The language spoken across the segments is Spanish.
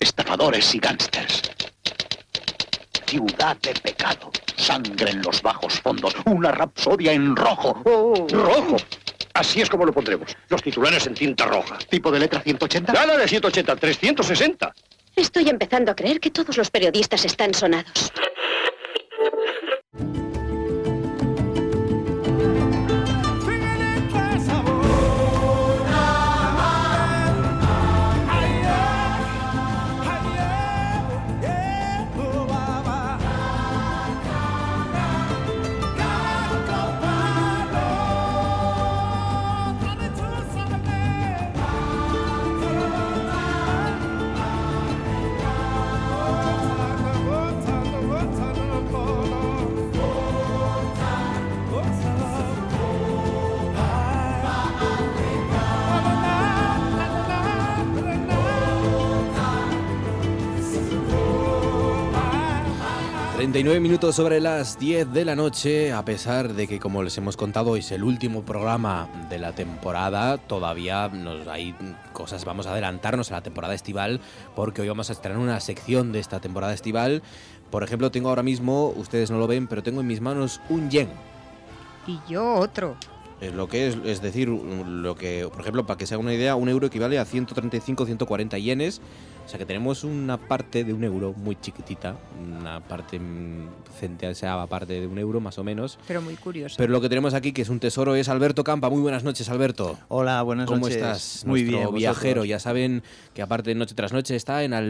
estafadores y gángsters. Ciudad de pecado, sangre en los bajos fondos, una rapsodia en rojo. ¡Oh! ¡Rojo! Así es como lo pondremos. Los titulares en tinta roja. ¿Tipo de letra 180? Nada de 180, 360. Estoy empezando a creer que todos los periodistas están sonados. Minutos sobre las 10 de la noche, a pesar de que, como les hemos contado, es el último programa de la temporada, todavía hay cosas, vamos a adelantarnos a la temporada estival, porque hoy vamos a estrenar una sección de esta temporada estival. Por ejemplo, tengo ahora mismo, ustedes no lo ven, pero tengo en mis manos un yen. Y yo otro. Lo que es decir, lo que, por ejemplo, para que se haga una idea, un euro equivale a 135, 140 yenes. O sea que tenemos una parte de un euro muy chiquitita, una parte centésima parte de un euro más o menos. Pero muy curioso. Pero lo que tenemos aquí, que es un tesoro, es Alberto Campa. Muy buenas noches, Alberto. Hola, buenas noches. ¿Cómo estás? Muy Nuestro bien, viajero. vosotros. Ya saben que aparte de Noche tras Noche está en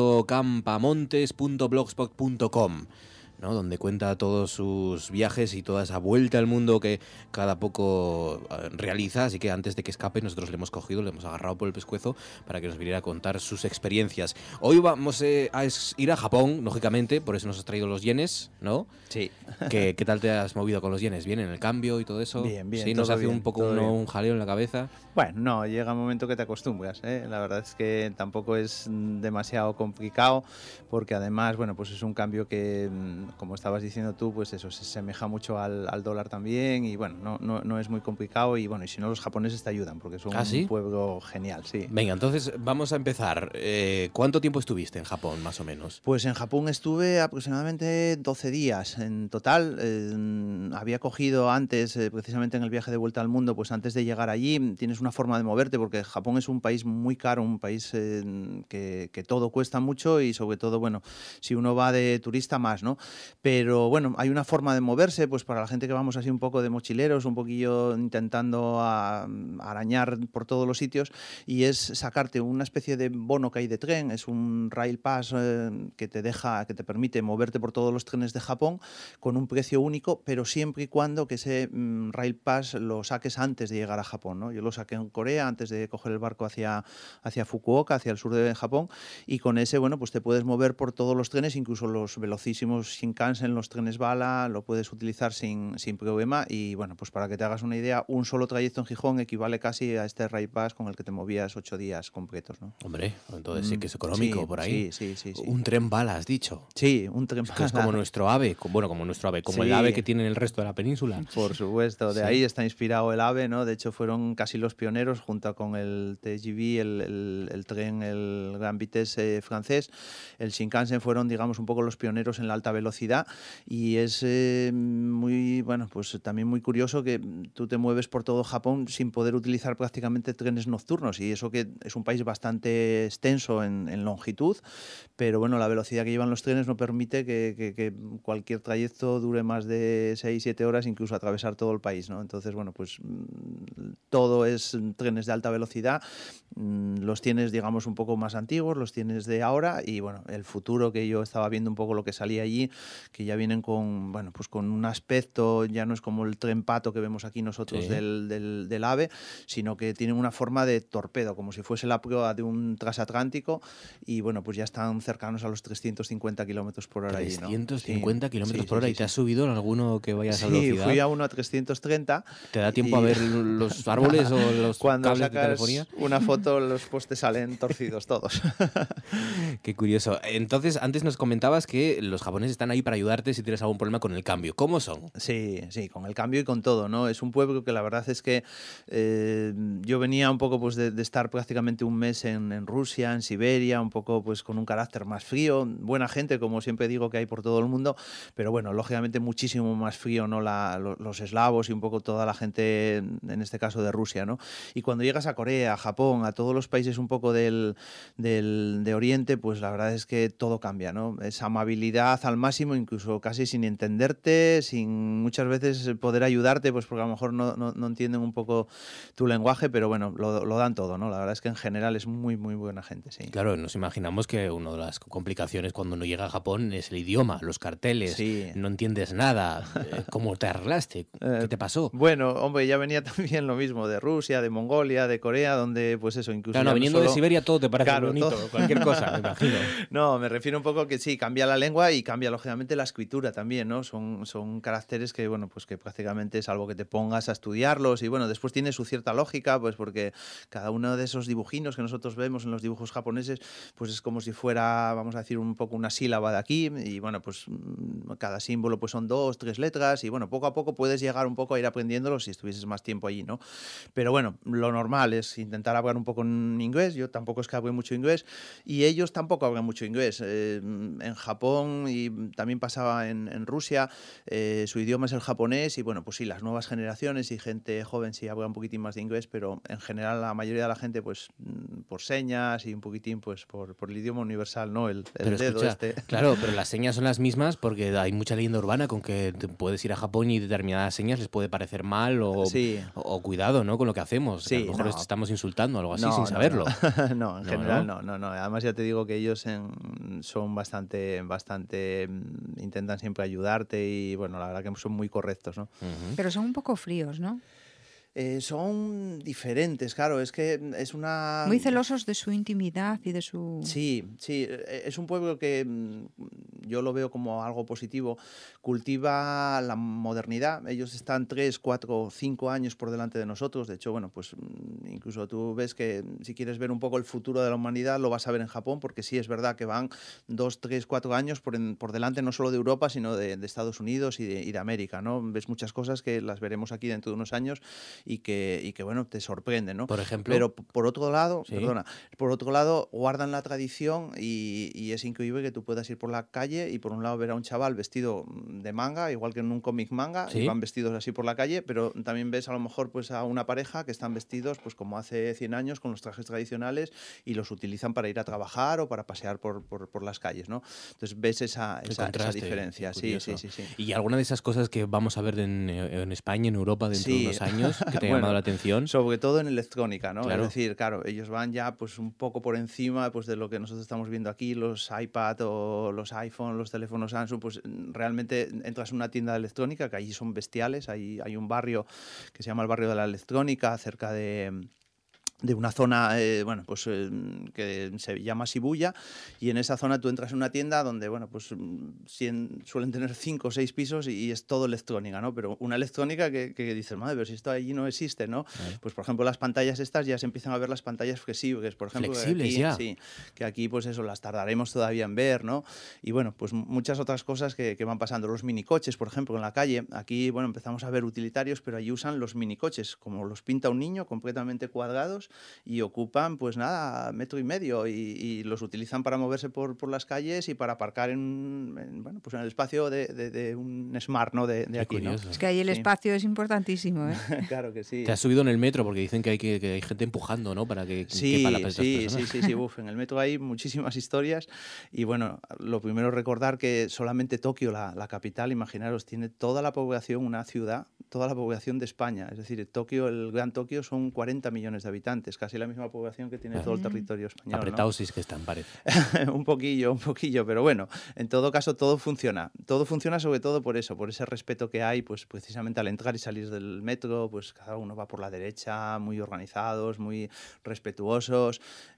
albertocampamontes.blogspot.com, ¿no? Donde cuenta todos sus viajes y toda esa vuelta al mundo que cada poco realiza. Así que antes de que escape, nosotros le hemos cogido, le hemos agarrado por el pescuezo para que nos viniera a contar sus experiencias. Hoy vamos a ir a Japón, lógicamente, por eso nos has traído los yenes, ¿no? Sí. ¿Qué tal te has movido con los yenes? ¿Bien en el cambio y todo eso? Bien, Sí, nos hace bien, un poco un jaleo en la cabeza. Bueno, no, llega un momento que te acostumbras, ¿eh? La verdad es que tampoco es demasiado complicado, porque además, bueno, pues es un cambio que, como estabas diciendo tú, pues eso, se asemeja mucho al dólar también, y bueno, no es muy complicado, y bueno, y si no, los japoneses te ayudan, porque son un pueblo genial, sí. Venga, entonces vamos a empezar. ¿Cuánto tiempo estuviste en Japón, más o menos? Pues en Japón estuve aproximadamente 12 días en total. Había cogido antes, precisamente en el viaje de vuelta al mundo, pues antes de llegar allí, tienes una forma de moverte, porque Japón es un país muy caro, un país que todo cuesta mucho, y sobre todo, bueno, si uno va de turista más, ¿no? Pero bueno, hay una forma de moverse, pues para la gente que vamos así un poco de mochileros, un poquillo intentando arañar por todos los sitios, y es sacarte una especie de bono que hay de tren, es un Rail Pass que te permite moverte por todos los trenes de Japón con un precio único, pero siempre y cuando que ese Rail Pass lo saques antes de llegar a Japón, ¿no? Yo lo saqué en Corea antes de coger el barco hacia Fukuoka, hacia el sur de Japón, y con ese, bueno, pues te puedes mover por todos los trenes, incluso los velocísimos Shinkansen, los trenes bala, lo puedes utilizar sin problema. Y bueno, pues para que te hagas una idea, un solo trayecto en Gijón equivale casi a este Rail Pass con el que te movías 8 días completos, ¿no? Hombre, entonces sí que es económico, sí, por ahí. Sí. Un tren bala, has dicho. Sí, un tren bala. Que es como nuestro AVE, como el AVE que tiene el resto de la península. Por supuesto, de ahí está inspirado el AVE, ¿no? De hecho, fueron casi los pioneros, junto con el TGV, el tren, el Grand Vitesse francés. El Shinkansen fueron, digamos, un poco los pioneros en la alta velocidad, y es muy, bueno, pues también muy curioso que tú te mueves por todo Japón sin poder utilizar prácticamente trenes nocturnos, y eso que es un país bastante extenso en longitud, pero bueno, la velocidad que llevan los trenes no permite que cualquier trayecto dure más de 6-7 horas, incluso atravesar todo el país, ¿no? Entonces, bueno, pues todo es trenes de alta velocidad. Los tienes, digamos, un poco más antiguos, los tienes de ahora, y bueno, el futuro, que yo estaba viendo un poco lo que salía allí, que ya vienen con, bueno, pues con un aspecto, ya no es como el tren pato que vemos aquí nosotros, sí, del AVE, sino que tienen una forma de torpedo, como si fuese la prueba de un transatlántico, y bueno, pues ya están cercanos a los 350 kilómetros por hora. 350 ¿no? kilómetros por hora. ¿Y te has subido en alguno que vayas a velocidad? Sí, fui a uno a 330. ¿Te da tiempo a ver los árboles o los cables de telefonía? Una foto, los postes salen torcidos todos. Qué curioso. Entonces, antes nos comentabas que los japoneses están están ahí para ayudarte si tienes algún problema con el cambio. ¿Cómo son? Sí, sí, con el cambio y con todo, ¿no? Es un pueblo que la verdad es que yo venía un poco pues de estar prácticamente un mes en Rusia, en Siberia, un poco pues con un carácter más frío, buena gente, como siempre digo que hay por todo el mundo, pero bueno, lógicamente muchísimo más frío, ¿no? Los eslavos y un poco toda la gente, en este caso de Rusia, ¿no? Y cuando llegas a Corea, a Japón, a todos los países un poco de Oriente, pues la verdad es que todo cambia, ¿no? Es amabilidad al máximo, incluso casi sin entenderte, sin muchas veces poder ayudarte, pues porque a lo mejor no entienden un poco tu lenguaje, pero bueno, lo dan todo, ¿no? La verdad es que en general es muy, muy buena gente, sí. Claro, nos imaginamos que una de las complicaciones cuando uno llega a Japón es el idioma, los carteles, Sí. no entiendes nada. ¿Cómo te arreglaste? ¿Qué te pasó? Bueno, hombre, ya venía también lo mismo de Rusia, de Mongolia, de Corea, donde pues eso, incluso... Claro, ya no viniendo de solo- Siberia todo te parece Claro, bonito, todo. cualquier cosa, me imagino. No, me refiero un poco que sí, cambia la lengua y cambia lógicamente la escritura también, ¿no? Son caracteres que, bueno, pues que prácticamente salvo que te pongas a estudiarlos y bueno, después tiene su cierta lógica, pues porque cada uno de esos dibujinos que nosotros vemos en los dibujos japoneses, pues es como si fuera, vamos a decir, un poco una sílaba de aquí y bueno, pues cada símbolo pues son 2, 3 letras y bueno, poco a poco puedes llegar un poco a ir aprendiéndolos si estuvieses más tiempo allí, ¿no? Pero bueno, lo normal es intentar hablar un poco en inglés, yo tampoco es que hable mucho inglés y ellos tampoco hablan mucho inglés. En Japón y también pasaba en Rusia, su idioma es el japonés y bueno, pues sí, las nuevas generaciones y gente joven sí habla un poquitín más de inglés, pero en general la mayoría de la gente pues por señas y un poquitín pues por el idioma universal, ¿no? El Pero dedo escucha, claro, pero las señas son las mismas porque hay mucha leyenda urbana con que te puedes ir a Japón y determinadas señas les puede parecer mal Sí. o cuidado, ¿no? Con lo que hacemos. Que a Sí, lo mejor no. les estamos insultando o algo así No, sin no, saberlo. No, en No, general ¿no? no. Además ya te digo que ellos son bastante, intentan siempre ayudarte y bueno, la verdad que son muy correctos, ¿no? Ujú. Pero son un poco fríos, ¿no? Son diferentes, claro, es que es una... Muy celosos de su intimidad y de su... Sí, es un pueblo que yo lo veo como algo positivo, cultiva la modernidad, ellos están 3, 4, 5 años por delante de nosotros, de hecho, bueno, pues incluso tú ves que si quieres ver un poco el futuro de la humanidad lo vas a ver en Japón, porque sí es verdad que van 2, 3, 4 años por delante no solo de Europa, sino de Estados Unidos y de América, ¿no? Ves muchas cosas que las veremos aquí dentro de unos años y que bueno, te sorprenden, ¿no? Por ejemplo. Pero por otro lado, Sí. por otro lado, guardan la tradición y es increíble que tú puedas ir por la calle y por un lado ver a un chaval vestido de manga, igual que en un cómic manga, Sí. y van vestidos así por la calle, pero también ves a lo mejor pues a una pareja que están vestidos pues como hace 100 años con los trajes tradicionales y los utilizan para ir a trabajar o para pasear por las calles, ¿no? Entonces ves esa contraste, diferencia, qué sí. curioso. ¿Y alguna de esas cosas que vamos a ver en España, en Europa, dentro de Sí. unos años, que te ha Bueno, llamado la atención? Sobre todo en electrónica, ¿no? Claro. Es decir, claro, ellos van ya pues un poco por encima pues de lo que nosotros estamos viendo aquí, los iPad o los iPhone, los teléfonos Samsung, pues realmente entras en una tienda de electrónica que allí son bestiales, hay un barrio que se llama el barrio de la electrónica, cerca de una zona que se llama Shibuya y en esa zona tú entras en una tienda donde bueno pues suelen tener 5 o 6 pisos y es todo electrónica, ¿no? Pero una electrónica que dices, madre, pero si esto allí no existe, ¿no? Pues por ejemplo las pantallas estas ya se empiezan a ver las pantallas flexibles, por ejemplo, Flexibles aquí, ya. sí, que aquí pues eso las tardaremos todavía en ver, ¿no? Y bueno, pues muchas otras cosas que van pasando, los minicoches, por ejemplo, en la calle, aquí bueno, empezamos a ver utilitarios, pero allí usan los minicoches, como los pinta un niño, completamente cuadrados y ocupan pues nada, 1,5 metros y los utilizan para moverse por las calles y para aparcar en el espacio de un Smart, ¿no? de Qué aquí, ¿no? curioso. Es que ahí el Sí. espacio es importantísimo, ¿eh? Claro que sí. Te has subido en el metro porque dicen que hay gente empujando, ¿no? Para que quepa la personas. Sí. Uf, en el metro hay muchísimas historias y bueno, lo primero es recordar que solamente Tokio, la capital, imaginaros, tiene toda la población, una ciudad, toda la población de España. Es decir, Tokio, el Gran Tokio son 40 millones de habitantes, casi la misma población que tiene todo el territorio español, ¿no? Apretados sí es que están, parece. un poquillo, pero bueno, en todo caso todo funciona sobre todo por eso, por ese respeto que hay, pues precisamente al entrar y salir del metro, pues cada uno va por la derecha, muy organizados, muy respetuosos,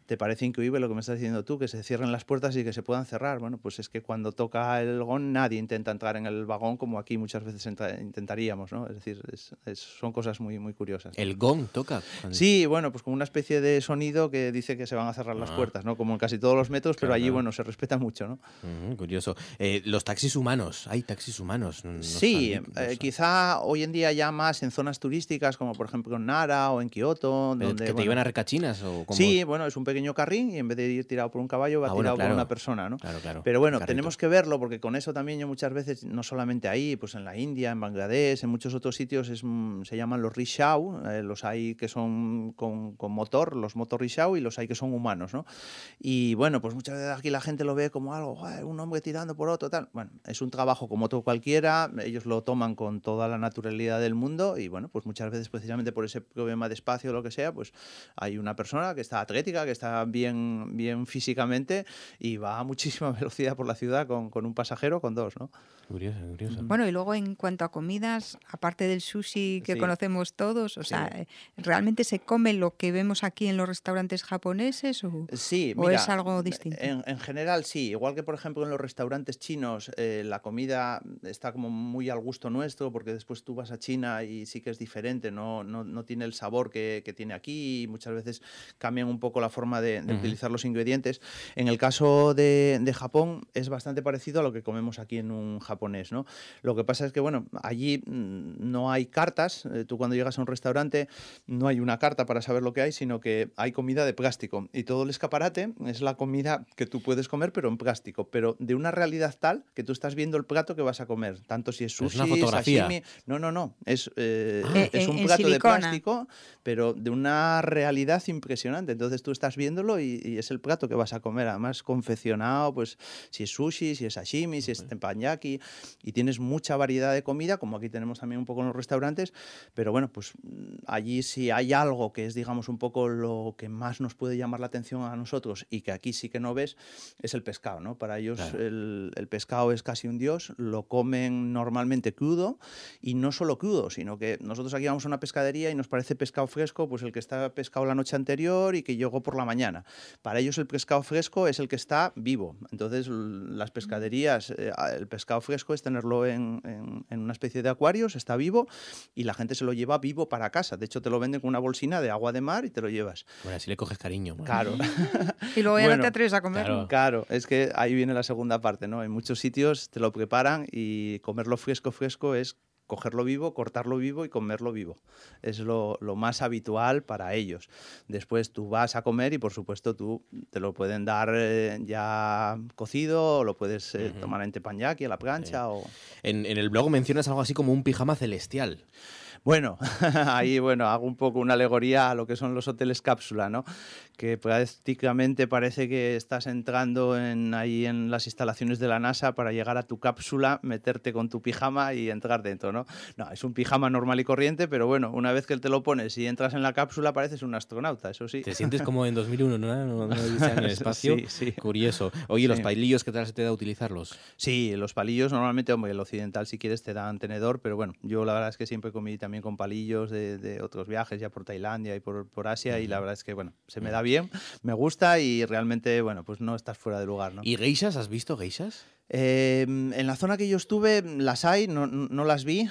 te parece increíble lo que me estás diciendo tú, que se cierren las puertas y que se puedan cerrar. Bueno, pues es que cuando toca el gong nadie intenta entrar en el vagón como aquí muchas veces intentaríamos, ¿no? Es decir, son cosas muy, muy curiosas. ¿El gong toca? Sí, bueno, pues como una especie de sonido que dice que se van a cerrar las puertas, ¿no? Como en casi todos los metros, pero allí, bueno, se respeta mucho, ¿no? Curioso. Los taxis humanos, ¿hay taxis humanos? Sí, quizá hoy en día ya más en zonas turísticas, como por ejemplo en Nara o en Kioto. Donde, ¿Que te iban a recachinas? ¿O cómo? Sí, bueno, es un pequeño carrín y en vez de ir tirado por un caballo va tirado por una persona, ¿no? Claro. Pero bueno, tenemos que verlo porque con eso también yo muchas veces, no solamente ahí, pues en la India, en Bangladesh, en muchos otros sitios se llaman los rickshaw, los hay que son con motor, los motor rickshaw, y los hay que son humanos, ¿no? Y bueno, pues muchas veces aquí la gente lo ve como algo, un hombre tirando por otro, tal. Bueno, es un trabajo como otro cualquiera, ellos lo toman con toda la naturalidad del mundo y bueno, pues muchas veces precisamente por ese problema de espacio o lo que sea, pues hay una persona que está atlética, que está bien físicamente y va a muchísima velocidad por la ciudad con un pasajero, con dos, ¿no? Curioso. Bueno, y luego en cuanto a comidas, aparte del sushi que conocemos todos, o sea, ¿realmente se come lo que vemos aquí en los restaurantes japoneses o mira, es algo distinto? En general sí, igual que por ejemplo en los restaurantes chinos la comida está como muy al gusto nuestro, porque después tú vas a China y sí que es diferente, no tiene el sabor que tiene aquí y muchas veces cambian un poco la forma de utilizar los ingredientes. En el caso de Japón es bastante parecido a lo que comemos aquí en un japonés, ¿no? Lo que pasa es que, bueno, allí no hay cartas. Tú cuando llegas a un restaurante no hay una carta para saber lo que hay, sino que hay comida de plástico. Y todo el escaparate es la comida que tú puedes comer, pero en plástico. Pero de una realidad tal que tú estás viendo el plato que vas a comer. Tanto si es sushi, ¿Es una fotografía? sashimi... No. Es un plato de plástico, pero de una realidad impresionante. Entonces tú estás viéndolo y es el plato que vas a comer. Además, confeccionado, pues si es sushi, si es sashimi, si es teppanyaki, y tienes mucha variedad de comida, como aquí tenemos también un poco en los restaurantes, pero bueno, pues allí si hay algo que es, digamos, un poco lo que más nos puede llamar la atención a nosotros y que aquí sí que no ves, es el pescado, ¿no? Para ellos el pescado es casi un dios, lo comen normalmente crudo, y no solo crudo, sino que nosotros aquí vamos a una pescadería y nos parece pescado fresco, pues el que está pescado la noche anterior y que llegó por la mañana. Para ellos el pescado fresco es el que está vivo. Entonces las pescaderías, el pescado fresco es tenerlo en una especie de acuarios, está vivo y la gente se lo lleva vivo para casa. De hecho, te lo venden con una bolsina de agua de mar y te lo llevas. Bueno, así le coges cariño. Bueno. Claro. Y luego ya no te atreves a comerlo. Claro, es que ahí viene la segunda parte, ¿no? En muchos sitios te lo preparan y comerlo fresco es cogerlo vivo, cortarlo vivo y comerlo vivo. Es lo más habitual para ellos. Después tú vas a comer y, por supuesto, tú te lo pueden dar ya cocido, o lo puedes tomar en teppanyaki, a la plancha. O... En el blog mencionas algo así como un pijama celestial. Bueno, ahí hago un poco una alegoría a lo que son los hoteles cápsula, ¿no? Que prácticamente parece que estás entrando ahí en las instalaciones de la NASA para llegar a tu cápsula, meterte con tu pijama y entrar dentro, ¿no? No, es un pijama normal y corriente, pero bueno, una vez que te lo pones y entras en la cápsula pareces un astronauta, eso sí. Te sientes como en 2001, ¿no? No en el espacio. Sí. Curioso. Oye, ¿los palillos qué tal se te da utilizarlos? Sí, los palillos normalmente, hombre, el occidental si quieres te dan tenedor, pero bueno, yo la verdad es que siempre comí también con palillos de otros viajes, ya por Tailandia y por Asia, y la verdad es que, bueno, se me da bien, me gusta y realmente, bueno, pues no estás fuera de lugar, ¿no? ¿Y geishas? ¿Has visto geishas? En la zona que yo estuve las hay, no las vi,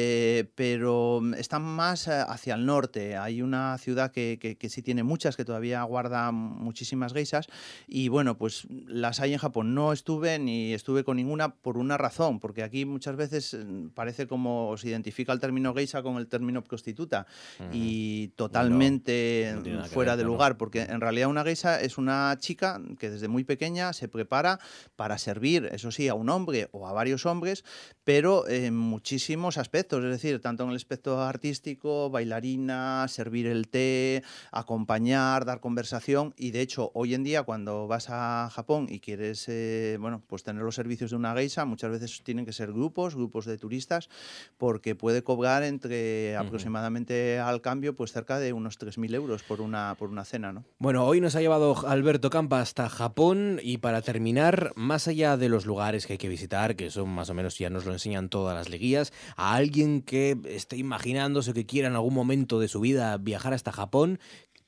pero están más hacia el norte. Hay una ciudad que sí tiene muchas, que todavía guarda muchísimas geishas, y bueno, pues las hay en Japón. No estuve ni estuve con ninguna por una razón, porque aquí muchas veces parece como se identifica el término geisha con el término prostituta, y totalmente no fuera de lugar, porque en realidad una geisha es una chica que desde muy pequeña se prepara para servir, eso sí, a un hombre o a varios hombres, pero en muchísimos aspectos, es decir, tanto en el aspecto artístico, bailarina, servir el té, acompañar, dar conversación, y de hecho hoy en día cuando vas a Japón y quieres pues tener los servicios de una geisha, muchas veces tienen que ser grupos de turistas, porque puede cobrar entre aproximadamente al cambio pues cerca de unos 3.000 euros por una cena, ¿no? Bueno, hoy nos ha llevado Alberto Campa hasta Japón, y para terminar, más allá de los lugares que hay que visitar, que son más o menos, ya nos lo enseñan todas las guías, a alguien que esté imaginándose que quiera en algún momento de su vida viajar hasta Japón,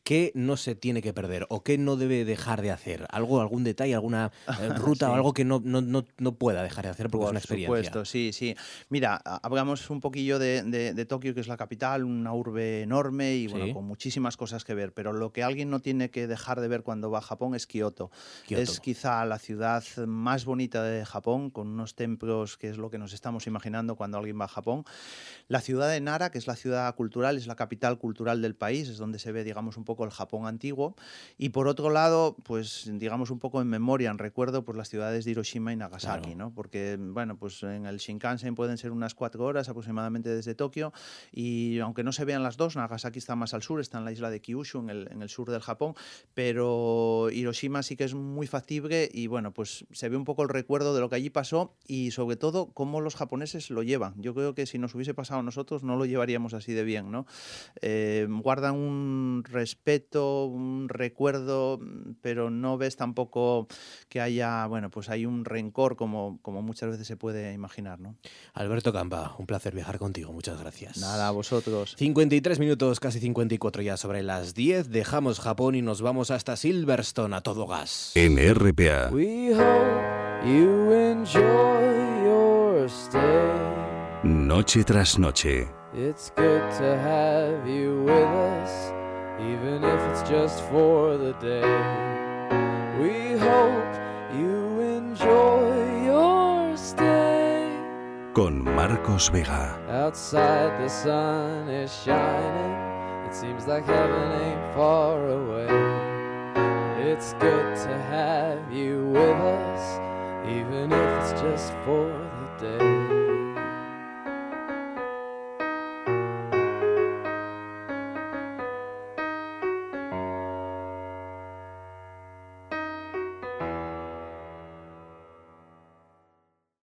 ¿qué no se tiene que perder o qué no debe dejar de hacer? ¿Algún detalle, alguna ruta o algo que no pueda dejar de hacer porque es una experiencia? Por supuesto, sí. Mira, hablamos un poquillo de Tokio, que es la capital, una urbe enorme y bueno, con muchísimas cosas que ver, pero lo que alguien no tiene que dejar de ver cuando va a Japón es Kioto. Es quizá la ciudad más bonita de Japón, con unos templos que es lo que nos estamos imaginando cuando alguien va a Japón. La ciudad de Nara, que es la ciudad cultural, es la capital cultural del país, es donde se ve, digamos, un poco el Japón antiguo. Y por otro lado, pues digamos un poco en memoria, en recuerdo, pues las ciudades de Hiroshima y Nagasaki, ¿no? Porque, bueno, pues en el Shinkansen pueden ser unas 4 horas aproximadamente desde Tokio, y aunque no se vean las dos, Nagasaki está más al sur, está en la isla de Kyushu, en el sur del Japón, pero Hiroshima sí que es muy factible y, bueno, pues se ve un poco el recuerdo de lo que allí pasó y sobre todo cómo los japoneses lo llevan. Yo creo que si nos hubiese pasado a nosotros no lo llevaríamos así de bien, ¿no? Guardan un respeto, un recuerdo, pero no ves tampoco que haya, bueno, pues hay un rencor como muchas veces se puede imaginar, ¿no? Alberto Campa, un placer viajar contigo, muchas gracias. Nada, a vosotros. 53 minutos, casi 54 ya sobre las 10, dejamos Japón y nos vamos hasta Silverstone a todo gas. En RPA. We hope you enjoy your stay. Noche tras noche. It's good to have you with us, even if it's just for the day. We hope you enjoy your stay. Con Marcos Vega. Outside the sun is shining, it seems like heaven ain't far away. It's good to have you with us, even if it's just for the day.